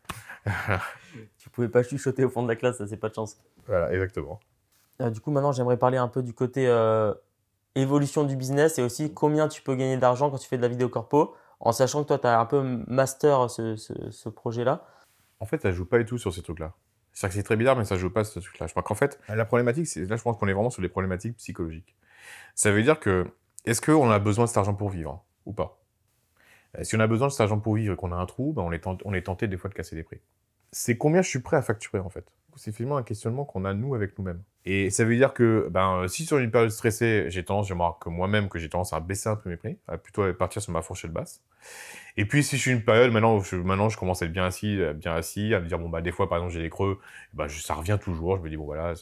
Tu pouvais pas chuchoter au fond de la classe, ça c'est pas de chance. Voilà, exactement. Du coup, maintenant, j'aimerais parler un peu du côté évolution du business et aussi combien tu peux gagner d'argent quand tu fais de la vidéo corpo, en sachant que toi, tu as un peu master ce projet-là. En fait, ça joue pas du tout sur ces trucs-là. C'est-à-dire que c'est très bizarre, mais ça joue pas sur ce truc-là. Je crois qu'en fait, la problématique, là, je pense qu'on est vraiment sur les problématiques psychologiques. Ça veut dire que, est-ce qu'on a besoin de cet argent pour vivre ou pas? Si on a besoin de cet argent pour vivre et qu'on a un trou, ben on est tenté des fois de casser les prix. C'est combien je suis prêt à facturer, en fait. C'est finalement un questionnement qu'on a, nous, avec nous-mêmes. Et ça veut dire que, si sur une période stressée, je remarque que moi-même, que j'ai tendance à baisser un peu mes prix, à plutôt partir sur ma fourchette basse. Et puis, si je suis une période, maintenant, je commence à être bien assis, à me dire, bon, bah, des fois, par exemple, j'ai des creux, ça revient toujours, je me dis, bon, voilà,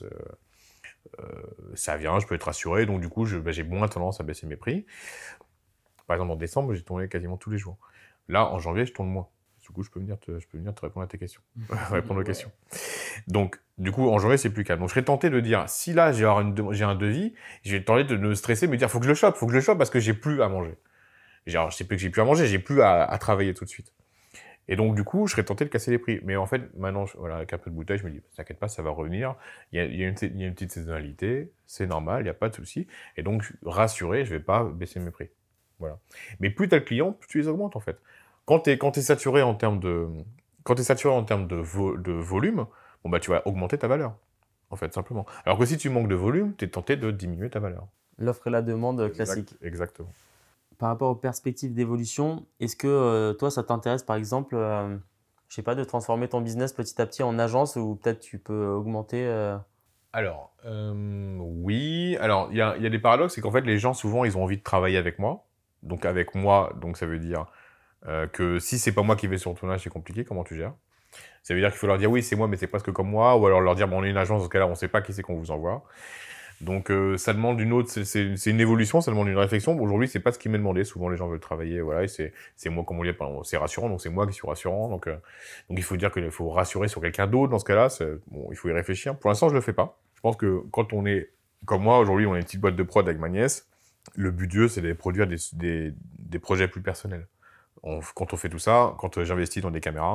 ça vient, je peux être rassuré, donc du coup, j'ai moins tendance à baisser mes prix. Par exemple, en décembre, j'ai tourné quasiment tous les jours. Là, en janvier, je tourne moins. Du coup, je peux venir te répondre à tes questions, répondre aux questions. Donc, du coup, en janvier, c'est plus calme. Donc, je serais tenté de dire, si là, j'ai un devis, je vais tenter de me stresser, me dire, faut que je le chope parce que j'ai plus à manger. Genre, je sais plus que j'ai plus à manger, j'ai plus à travailler tout de suite. Et donc, du coup, je serais tenté de casser les prix. Mais en fait, maintenant, voilà, avec un peu de bouteille, je me dis, t'inquiète pas, ça va revenir. Il y a une petite saisonnalité, c'est normal, il n'y a pas de souci. Et donc, rassuré, je vais pas baisser mes prix. Voilà. Mais plus tu as le client, plus tu les augmentes, en fait. Quand t'es saturé en termes de volume, bon, bah, tu vas augmenter ta valeur, en fait, simplement. Alors que si tu manques de volume, tu es tenté de diminuer ta valeur. L'offre et la demande classique. Exactement. Par rapport aux perspectives d'évolution, est-ce que toi, ça t'intéresse, par exemple, je sais pas, de transformer ton business petit à petit en agence ou peut-être tu peux augmenter Alors, oui. Alors, il y a des paradoxes, c'est qu'en fait, les gens, souvent, ils ont envie de travailler avec moi. Donc, ça veut dire que si c'est pas moi qui vais sur le tournage, c'est compliqué, comment tu gères? Ça veut dire qu'il faut leur dire oui, c'est moi, mais c'est presque comme moi, ou alors leur dire bon, on est une agence, dans ce cas-là, on sait pas qui c'est qu'on vous envoie. Donc ça demande c'est une évolution, ça demande une réflexion. Aujourd'hui, c'est pas ce qui m'est demandé. Souvent, les gens veulent travailler, voilà, et c'est moi, comme on dit, c'est rassurant, donc c'est moi qui suis rassurant. Donc il faut dire qu'il faut rassurer sur quelqu'un d'autre dans ce cas-là. Bon, il faut y réfléchir. Pour l'instant, je le fais pas. Je pense que quand on est comme moi, aujourd'hui, on a une petite boîte de prod avec ma nièce. Le but du jeu, c'est de produire des projets plus personnels. Quand on fait tout ça, quand j'investis dans des caméras,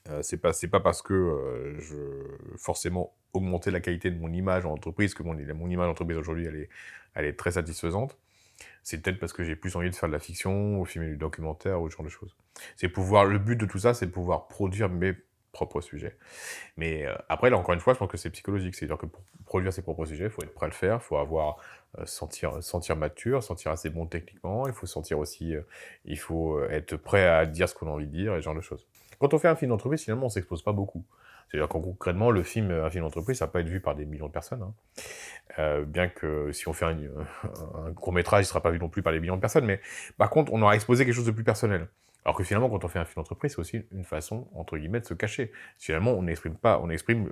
C'est pas parce que je forcément augmenter la qualité de mon image en entreprise que mon image en entreprise aujourd'hui, elle est très satisfaisante. C'est peut-être parce que j'ai plus envie de faire de la fiction, ou filmer du documentaire, ou ce genre de choses. Le but de tout ça, c'est de pouvoir produire mes propres sujets. Mais après, là, encore une fois, je pense que c'est psychologique. C'est-à-dire que pour produire ses propres sujets, il faut être prêt à le faire, il faut avoir, sentir mature, sentir assez bon techniquement, il faut sentir aussi, il faut être prêt à dire ce qu'on a envie de dire, et ce genre de choses. Quand on fait un film d'entreprise, finalement, on s'expose pas beaucoup. C'est-à-dire qu'en concrètement, un film d'entreprise, ça va pas être vu par des millions de personnes, hein. Bien que si on fait un court-métrage, il sera pas vu non plus par des millions de personnes, mais par contre, on aura exposé quelque chose de plus personnel. Alors que finalement, quand on fait un film d'entreprise, c'est aussi une façon, entre guillemets, de se cacher. Finalement, on exprime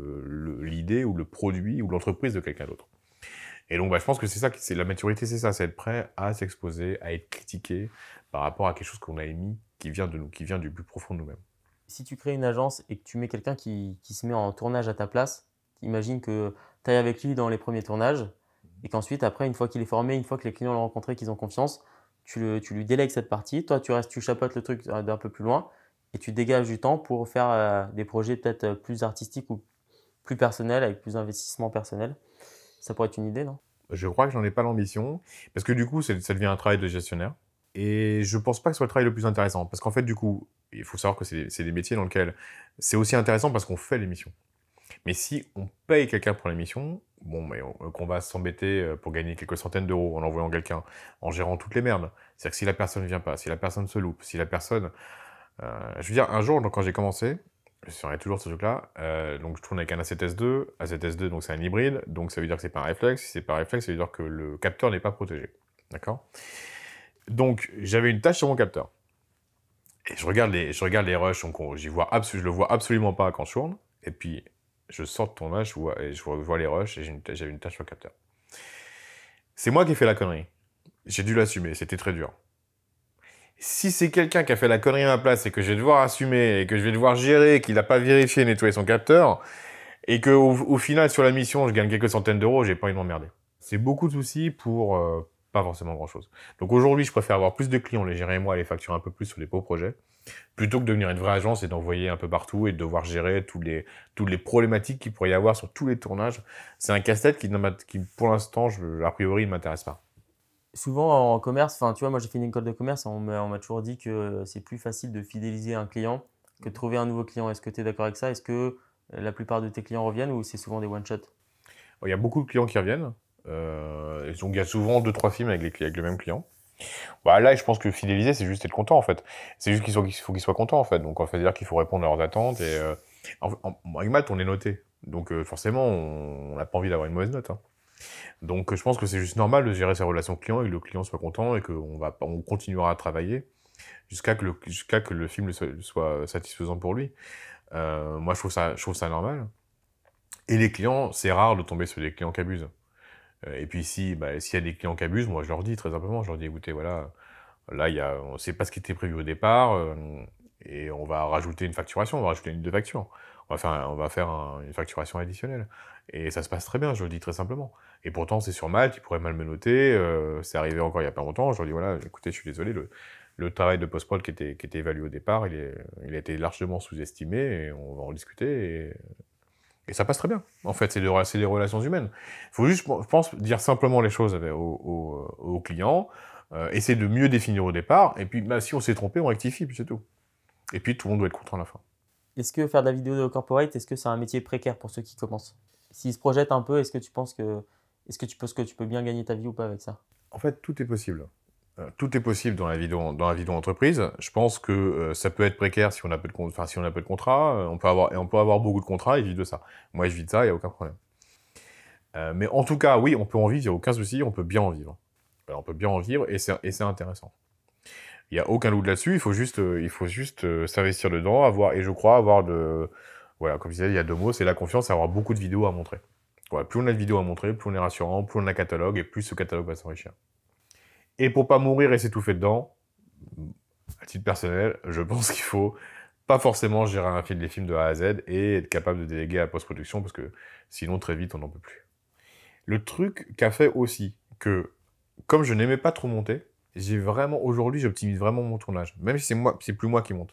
l'idée ou le produit ou l'entreprise de quelqu'un d'autre. Et donc, je pense que c'est ça, c'est la maturité, c'est ça, c'est être prêt à s'exposer, à être critiqué par rapport à quelque chose qu'on a émis, qui vient de nous, qui vient du plus profond de nous-mêmes. Si tu crées une agence et que tu mets quelqu'un qui se met en tournage à ta place, imagine que tu ailles avec lui dans les premiers tournages et qu'ensuite, après, une fois qu'il est formé, une fois que les clients l'ont rencontré, qu'ils ont confiance, tu lui délègues cette partie. Toi, tu chapeautes le truc d'un peu plus loin et tu dégages du temps pour faire des projets peut-être plus artistiques ou plus personnels, avec plus d'investissement personnel. Ça pourrait être une idée, non? Je crois que j'en ai pas l'ambition, parce que du coup, ça devient un travail de gestionnaire. Et je pense pas que ce soit le travail le plus intéressant, parce qu'en fait, du coup, il faut savoir que c'est des métiers dans lesquels c'est aussi intéressant parce qu'on fait l'émission. Mais si on paye quelqu'un pour l'émission, bon, mais qu'on va s'embêter pour gagner quelques centaines d'euros en envoyant quelqu'un, en gérant toutes les merdes. C'est-à-dire que si la personne ne vient pas, si la personne se loupe, si la personne... je veux dire, un jour, donc, quand j'ai commencé, je serai toujours ce truc-là, donc je tourne avec un A7S2, A7S2, donc c'est un hybride, donc ça veut dire que c'est pas un réflexe, si c'est pas un réflexe, ça veut dire que le capteur n'est pas protégé. D'accord? Donc, j'avais une tâche sur mon capteur. Et je regarde les rushs, donc je le vois absolument pas quand je tourne. Et puis, je sors de tournage, je vois les rushs, et j'avais une tâche sur le capteur. C'est moi qui ai fait la connerie. J'ai dû l'assumer, c'était très dur. Si c'est quelqu'un qui a fait la connerie à ma place et que je vais devoir assumer, et que je vais devoir gérer, qu'il n'a pas vérifié et nettoyé son capteur, et qu'au final, sur la mission, je gagne quelques centaines d'euros, j'ai pas envie de m'emmerder. C'est beaucoup de soucis pour pas forcément grand-chose. Donc aujourd'hui, je préfère avoir plus de clients, les gérer moi, et les facturer un peu plus sur les beaux projets, plutôt que de devenir une vraie agence et d'envoyer un peu partout et de devoir gérer toutes les problématiques qu'il pourrait y avoir sur tous les tournages. C'est un casse-tête qui pour l'instant, a priori, ne m'intéresse pas. Souvent en commerce, enfin tu vois, moi j'ai fait une école de commerce, on m'a toujours dit que c'est plus facile de fidéliser un client que de trouver un nouveau client. Est-ce que tu es d'accord avec ça? Est-ce que la plupart de tes clients reviennent ou c'est souvent des one-shot? Il y a beaucoup de clients qui reviennent. Et donc il y a souvent 2-3 films avec le même client. Là, je pense que fidéliser, c'est juste être content, en fait. C'est juste qu'il faut qu'ils soient contents, en fait. Donc, on fait dire qu'il faut répondre à leurs attentes. Et avec Malte, on est noté. Donc, forcément, on n'a pas envie d'avoir une mauvaise note, hein. Donc, je pense que c'est juste normal de gérer sa relation client et que le client soit content et on continuera à travailler jusqu'à que le film soit satisfaisant pour lui. Moi, je trouve ça normal. Et les clients, c'est rare de tomber sur des clients qui abusent. Et puis, s'il y a des clients qui abusent, moi, je leur dis très simplement, je leur dis, écoutez, voilà, là, on sait pas ce qui était prévu au départ, et on va rajouter une facturation, on va rajouter une ligne de facture. On va faire une facturation additionnelle. Et ça se passe très bien, je le dis très simplement. Et pourtant, c'est sur Malte, ils pourraient mal me noter, c'est arrivé encore il y a pas longtemps, je leur dis, voilà, écoutez, je suis désolé, le travail de post-prod qui était évalué au départ, il a été largement sous-estimé, et on va en discuter, et ça passe très bien. En fait, c'est des relations humaines. Il faut juste, je pense, dire simplement les choses aux clients, essayer de mieux définir au départ, et puis si on s'est trompé, on rectifie, puis c'est tout. Et puis tout le monde doit être content à la fin. Est-ce que faire de la vidéo de corporate, est-ce que c'est un métier précaire pour ceux qui commencent? S'ils se projettent un peu, est-ce que tu peux bien gagner ta vie ou pas avec ça? En fait, tout est possible. Tout est possible dans la vidéo entreprise. Je pense que ça peut être précaire si on a peu de contrats. On peut avoir beaucoup de contrats et vivre de ça. Moi, je vis de ça, il n'y a aucun problème. Mais en tout cas, oui, on peut en vivre, il n'y a aucun souci, on peut bien en vivre. On peut bien en vivre et c'est intéressant. Il n'y a aucun doute là-dessus, il faut juste s'investir dedans, et je crois avoir voilà, comme je disais, il y a deux mots, c'est la confiance et avoir beaucoup de vidéos à montrer. Voilà, plus on a de vidéos à montrer, plus on est rassurant, plus on a un catalogue, et plus ce catalogue va s'enrichir. Et pour pas mourir et s'étouffer dedans, à titre personnel, je pense qu'il faut pas forcément gérer les films de A à Z et être capable de déléguer à la post-production, parce que sinon, très vite, on n'en peut plus. Le truc qu'a fait aussi que, comme je n'aimais pas trop monter, aujourd'hui, j'optimise vraiment mon tournage, même si c'est plus moi qui monte.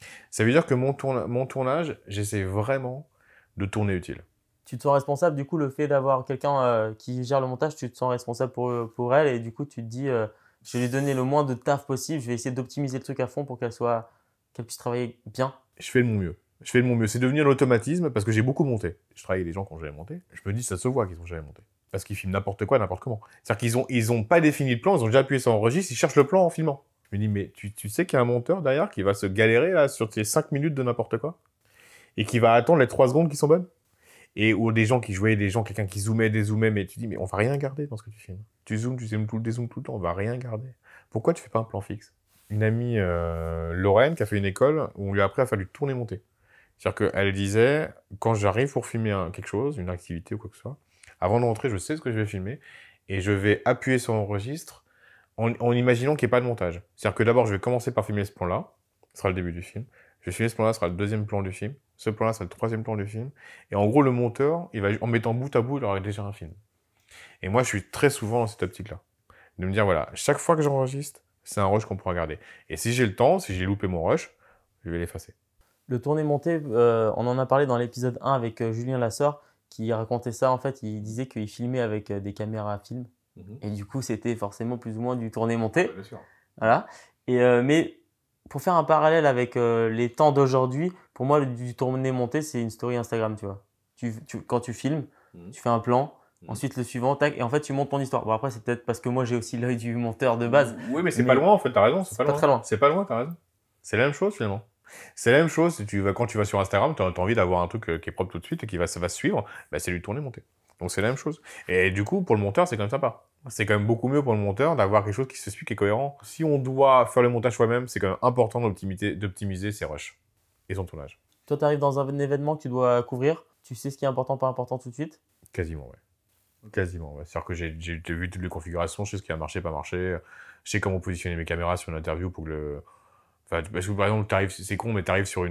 Ça veut dire que mon tournage, j'essaie vraiment de tourner utile. Tu te sens responsable, du coup, le fait d'avoir quelqu'un qui gère le montage, tu te sens responsable pour elle et du coup, tu te dis, je vais lui donner le moins de taf possible, je vais essayer d'optimiser le truc à fond pour qu'elle puisse travailler bien. Je fais de mon mieux. Je fais de mon mieux. C'est devenu un automatisme parce que j'ai beaucoup monté. Je travaille avec des gens qui ont jamais monté. Je me dis, ça se voit qu'ils ont jamais monté. Parce qu'ils filment n'importe quoi, n'importe comment. C'est-à-dire qu'ils ont pas défini le plan, ils ont déjà appuyé sur enregistre, ils cherchent le plan en filmant. Je me dis, mais tu sais qu'il y a un monteur derrière qui va se galérer là sur tes 5 minutes de n'importe quoi et qui va attendre les 3 secondes qui sont bonnes. Et ou des gens qui jouaient, quelqu'un qui zoomait, dézoomait, mais tu dis, mais on va rien garder dans ce que tu filmes. Tu zoomes, dézoomes tout le temps, on va rien garder. Pourquoi tu fais pas un plan fixe? Une amie, Lorraine, qui a fait une école où on lui a appris à faire du tourner-monter. C'est-à-dire qu'elle disait, quand j'arrive pour filmer quelque chose, une activité ou quoi que ce soit, avant de rentrer, je sais ce que je vais filmer et je vais appuyer sur enregistre en imaginant qu'il n'y ait pas de montage. C'est-à-dire que d'abord, je vais commencer par filmer ce plan-là, ce sera le début du film. Je vais filmer ce plan-là, ce sera le deuxième plan du film. Ce plan-là, sera le troisième plan du film. Et en gros, le monteur, en mettant bout à bout, il aura déjà un film. Et moi, je suis très souvent dans cette optique-là. De me dire, voilà, chaque fois que j'enregistre, c'est un rush qu'on pourra garder. Et si j'ai le temps, si j'ai loupé mon rush, je vais l'effacer. Le tourné-monté, on en a parlé dans l'épisode 1 avec Julien Lasseur qui racontait ça. En fait, il disait qu'il filmait avec des caméras à film. Et du coup, c'était forcément plus ou moins du tourné-monté. Bien sûr. Voilà. Mais pour faire un parallèle avec les temps d'aujourd'hui, pour moi, du tourné-monté, c'est une story Instagram, tu vois. Quand tu filmes, tu fais un plan, ensuite le suivant, tac, et en fait, tu montes ton histoire. Bon, après, c'est peut-être parce que moi, j'ai aussi l'œil du monteur de base. Oui, mais c'est pas loin, en fait, t'as raison. C'est pas très loin. C'est pas loin, t'as raison. C'est la même chose, finalement. C'est la même chose, quand tu vas sur Instagram, t'as envie d'avoir un truc qui est propre tout de suite et ça va se suivre, bah, c'est du tourner-monter. Donc c'est la même chose. Et du coup, pour le monteur, c'est quand même sympa. C'est quand même beaucoup mieux pour le monteur d'avoir quelque chose qui se suit, qui est cohérent. Si on doit faire le montage soi-même, c'est quand même important d'optimiser ses rushs et son tournage. Toi, tu arrives dans un événement que tu dois couvrir, tu sais ce qui est important, pas important tout de suite? Quasiment, ouais. Quasiment, ouais. C'est-à-dire que j'ai vu toutes les configurations, je sais ce qui a marché, pas marché, je sais comment positionner mes caméras sur une interview pour que le... Enfin, parce que par exemple, c'est con, mais t'arrives sur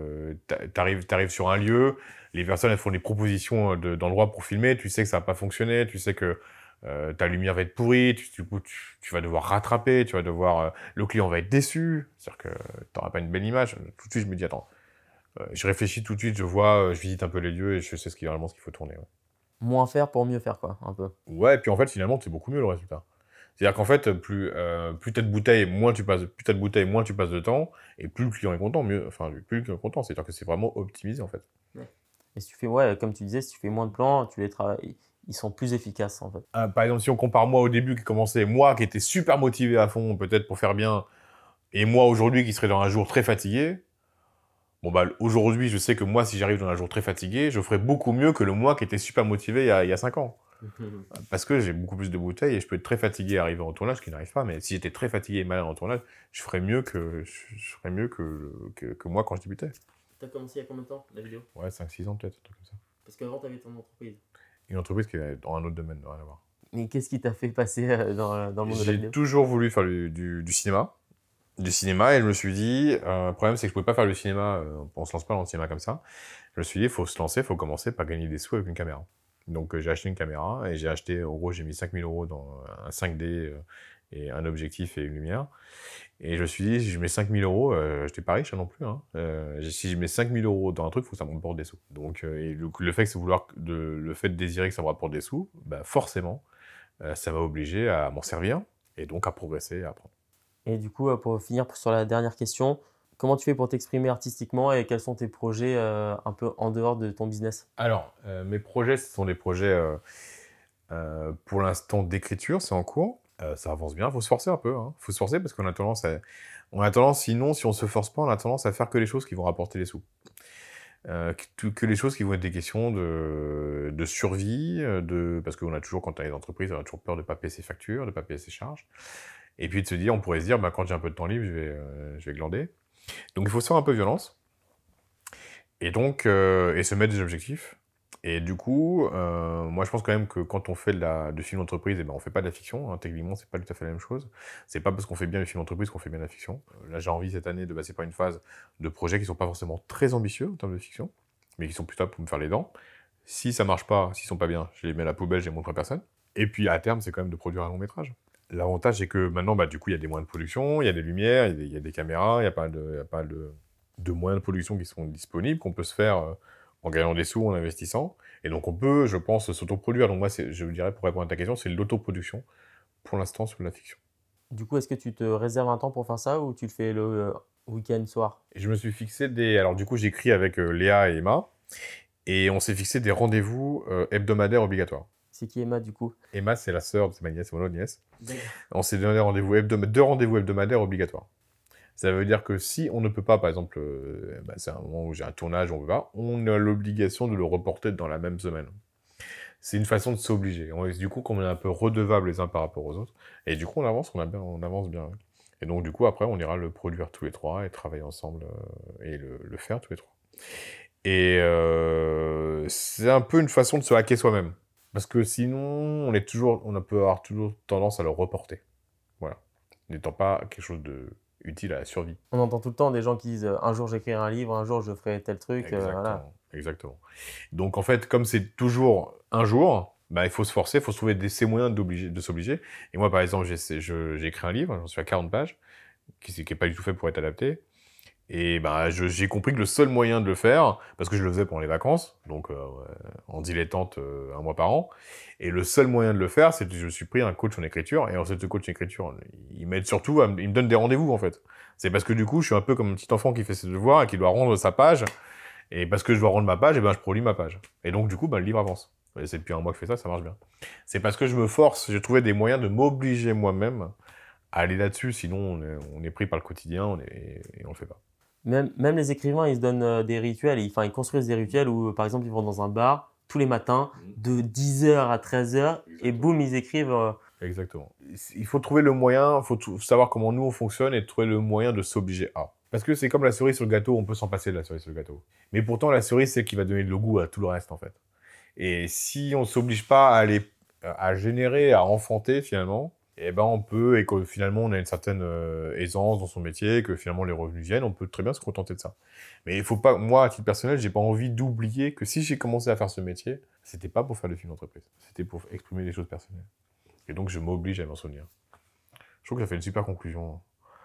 sur un lieu, les personnes elles font des propositions d'endroits pour filmer, tu sais que ça va pas fonctionner, tu sais que ta lumière va être pourrie, tu vas devoir rattraper, le client va être déçu, c'est-à-dire que t'auras pas une belle image. Tout de suite, je me dis, attends, je réfléchis tout de suite, je visite un peu les lieux et je sais vraiment ce qu'il faut tourner. Ouais. Moins faire pour mieux faire, quoi, un peu. Ouais, et puis en fait, finalement, c'est beaucoup mieux le résultat. C'est-à-dire qu'en fait, plus t'as de bouteilles, moins tu passes de temps, et plus le client est content, plus le client est content. C'est-à-dire que c'est vraiment optimisé, en fait. Ouais. Et si tu fais, comme tu disais, si tu fais moins de plans, tu les travailles, ils sont plus efficaces, en fait. Par exemple, si on compare moi au début qui commençait, moi qui étais super motivé à fond, peut-être pour faire bien, et moi aujourd'hui qui serais dans un jour très fatigué, bon bah aujourd'hui, je sais que moi, si j'arrive dans un jour très fatigué, je ferai beaucoup mieux que le moi qui était super motivé il y a 5 ans. Parce que j'ai beaucoup plus de bouteilles et je peux être très fatigué à arriver en tournage, ce qui n'arrive pas, mais si j'étais très fatigué et malade en tournage, je ferais mieux que moi quand je débutais. T'as commencé il y a combien de temps, la vidéo? Ouais, 5-6 ans peut-être, un truc comme ça. Parce qu'avant, t'avais ton entreprise. Une entreprise qui est dans un autre domaine, rien à voir. Mais qu'est-ce qui t'a fait passer dans le monde de la vidéo? J'ai toujours voulu faire du cinéma. Du cinéma, et je me suis dit, le problème c'est que je pouvais pas faire le cinéma, on se lance pas dans le cinéma comme ça. Je me suis dit, il faut se lancer, il faut commencer par gagner des sous avec une caméra. Donc j'ai acheté une caméra, et en gros j'ai mis 5000 € dans un 5D, et un objectif et une lumière. Et je me suis dit, si je mets 5000 €, je n'étais pas riche non plus, hein. Si je mets 5000 € dans un truc, il faut que ça me rapporte des sous. Donc, et le fait de désirer que ça me rapporte des sous, bah forcément, ça m'a obligé à m'en servir, et donc à progresser et à apprendre. Et du coup, pour finir sur la dernière question, comment tu fais pour t'exprimer artistiquement et quels sont tes projets un peu en dehors de ton business? Alors, mes projets, ce sont des projets, pour l'instant, d'écriture, c'est en cours. Ça avance bien, il faut se forcer un peu. Il faut se forcer parce qu'on a tendance, sinon, si on ne se force pas, on a tendance à faire que les choses qui vont rapporter les sous. Que les choses qui vont être des questions de survie, parce qu'on a toujours, quand on est dans l'entreprise, on a toujours peur de ne pas payer ses factures, de ne pas payer ses charges. Et puis on pourrait se dire, bah, quand j'ai un peu de temps libre, je vais glander. Donc il faut se faire un peu violence. Et donc, et se mettre des objectifs. Et du coup, moi je pense quand même que quand on fait du film d'entreprise, on fait pas de la fiction. Hein, techniquement, c'est pas tout à fait la même chose. C'est pas parce qu'on fait bien le film d'entreprise qu'on fait bien la fiction. Là, j'ai envie cette année de passer par une phase de projets qui sont pas forcément très ambitieux en termes de fiction, mais qui sont plutôt pour me faire les dents. Si ça marche pas, s'ils sont pas bien, je les mets à la poubelle, je les montre à personne. Et puis à terme, c'est quand même de produire un long métrage. L'avantage, c'est que maintenant, du coup, il y a des moyens de production, il y a des lumières, il y a des caméras, il y a pas de de moyens de production qui sont disponibles, qu'on peut se faire en gagnant des sous, en investissant. Et donc, on peut, je pense, s'autoproduire. Donc, moi, je vous dirais, pour répondre à ta question, c'est l'autoproduction, pour l'instant, sur la fiction. Du coup, est-ce que tu te réserves un temps pour faire ça ou tu le fais le week-end soir? Et je me suis fixé des... Alors, du coup, j'écris avec Léa et Emma, et on s'est fixé des rendez-vous hebdomadaires obligatoires. C'est qui Emma, du coup? Emma, c'est la sœur, c'est ma nièce, c'est mon autre nièce. On s'est donné deux rendez-vous hebdomadaires obligatoires. Ça veut dire que si on ne peut pas, par exemple, c'est un moment où j'ai un tournage, on ne peut pas, on a l'obligation de le reporter dans la même semaine. C'est une façon de s'obliger. Du coup, comme on est un peu redevables les uns par rapport aux autres, et du coup, on avance bien. Et donc, du coup, après, on ira le produire tous les trois et travailler ensemble et le faire tous les trois. Et c'est un peu une façon de se hacker soi-même. Parce que sinon, on peut avoir toujours tendance à le reporter. Voilà. N'étant pas quelque chose de utile à la survie. On entend tout le temps des gens qui disent un jour j'écrirai un livre, un jour je ferai tel truc. Exactement. Exactement. Donc en fait, comme c'est toujours un jour, bah, il faut se forcer, il faut se trouver ces moyens de s'obliger. Et moi, par exemple, j'ai écrit un livre, j'en suis à 40 pages, qui n'est pas du tout fait pour être adapté. Et bah, j'ai compris que le seul moyen de le faire, parce que je le faisais pendant les vacances, donc en dilettante un mois par an, et le seul moyen de le faire, c'est que je suis pris un coach en écriture, et en fait, ce coach en écriture, il m'aide surtout, il me donne des rendez-vous, en fait. C'est parce que du coup, je suis un peu comme un petit enfant qui fait ses devoirs et qui doit rendre sa page, et parce que je dois rendre ma page, et ben je produis ma page. Et donc, du coup, le livre avance. Et c'est depuis un mois que je fais ça marche bien. C'est parce que je me force, j'ai trouvé des moyens de m'obliger moi-même à aller là-dessus, sinon on est pris par le quotidien et on le fait pas. Même les écrivains, ils se donnent des rituels, ils construisent des rituels où, par exemple, ils vont dans un bar tous les matins de 10h à 13h et boum, ils écrivent. Exactement. Il faut trouver le moyen, il faut savoir comment nous on fonctionne et trouver le moyen de s'obliger à. Parce que c'est comme la cerise sur le gâteau, on peut s'en passer de la cerise sur le gâteau. Mais pourtant, la cerise, c'est qui va donner le goût à tout le reste, en fait. Et si on ne s'oblige pas à générer, à enfanter, finalement, eh ben on peut, et que finalement on a une certaine aisance dans son métier, que finalement les revenus viennent, on peut très bien se contenter de ça. Mais il faut pas, moi à titre personnel, j'ai pas envie d'oublier que si j'ai commencé à faire ce métier, c'était pas pour faire des films d'entreprise, c'était pour exprimer des choses personnelles. Et donc je m'oblige à m'en souvenir. Je trouve que ça fait une super conclusion.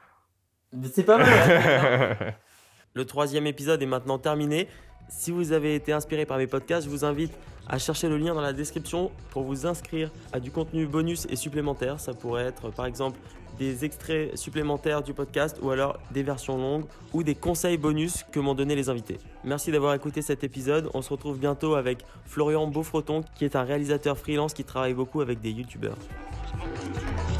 C'est pas mal. Le 3e épisode est maintenant terminé. Si vous avez été inspiré par mes podcasts, je vous invite à chercher le lien dans la description pour vous inscrire à du contenu bonus et supplémentaire. Ça pourrait être par exemple des extraits supplémentaires du podcast ou alors des versions longues ou des conseils bonus que m'ont donné les invités. Merci d'avoir écouté cet épisode. On se retrouve bientôt avec Florian Beaufreton qui est un réalisateur freelance qui travaille beaucoup avec des youtubeurs.